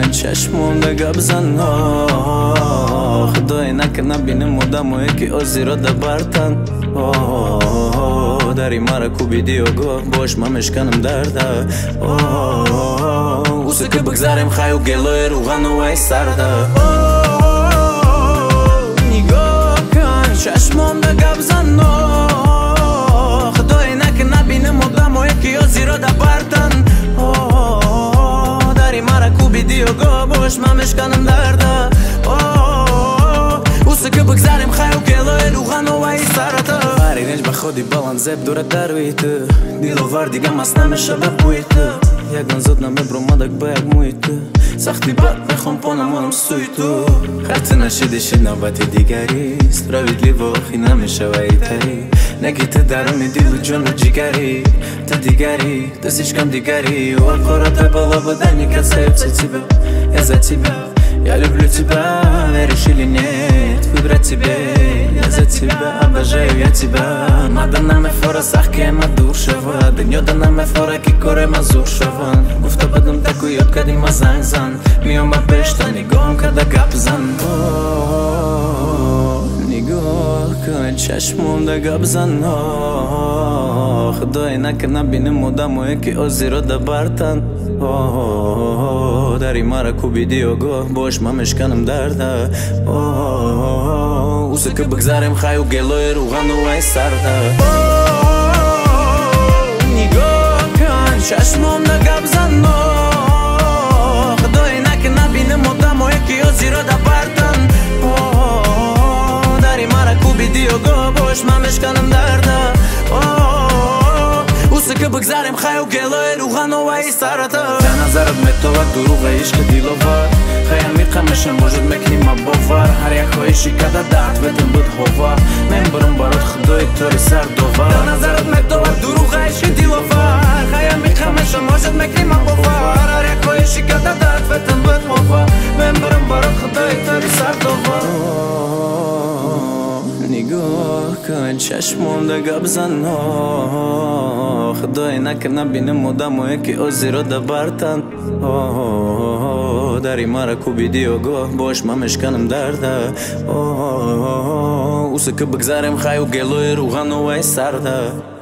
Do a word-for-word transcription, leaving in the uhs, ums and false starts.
کن چشمم دگه بزن خدای نکنه بینم مدام یکی آزی را دبرتن داری مرا کوبیدی و گاه باش من مشکنم درده اوزه که بگذاریم خیلی و گلوی روغن و ای سرده نگاه کن چشمم دگه بزن خدای نکنه بینم مدام یکی آزی را دبرتن داری مرا کوبیدی و گاه باش من مشکنم درده اوزه که بگذاریم خیلی و گلوی روغن و ای سرده فرینج به خودی بالان زب دوره دروی تو دیلوور دیگه مست نمیشه به بوی تو یکان زود نمیبرو مدک با یک موی تو سختی بد میخوام پانمانم سوی تو خرچه نشیدی شی نوبتی دیگریست رویدلی و آخی نمیشه و ای تری نگی تو درونی دیل و جون و جیگری تو دیگری دستیش کم دیگری و قرات بالا بدنی کسا ابسی تیبه ازا تیبه Я люблю тебя, веришь или нет, выбрать тебе, я за тебя, обожаю я тебя. Madana me fora sahke ma durshava, dunyoda name fora ki kore ma zurshavan. Gufta badum takuyot kadi ma zang zan, miyom ba beshta nigoham kada gap zan. Nigoh kan chashmom da gap zan. Khuday nakna binem mudam o yeki ozi ro dabartan. داری مرا کوبیدی و گاه باش من مشکنم درده اوزه که بگذاریم خیلی و گلوی روغن و ای سرده نگاه کن چشمم دگه بزن خدای نکنه بینم مدام و یکی آزی را دبرتن داری مرا کوبیدی و گاه باش من مشکنم درده اوزه که بگذاریم خیلی و گلوی روغن و ای سرده نظرت метова дуруға ишқи диловар хая миқамаша может мекни ма бовар ҳар як хоҳиши када дард ведем буд ҳова мен бурам барот худои тори сардовар назарат метова дуруға ишқи диловар хая миқамаша может мекни ма бовар ҳар як хоҳиши када дард ведем буд ҳова мен бурам барот худои тори сардовар نگاه کن چشمم دگه بزن خدای نکنه بینم مدام و یکی آزی را دبرتن داری مرا کوبیدی و گاه باش من مشکنم درده اوزه که بگذاریم خیلی و گلوی روغن و ای سرده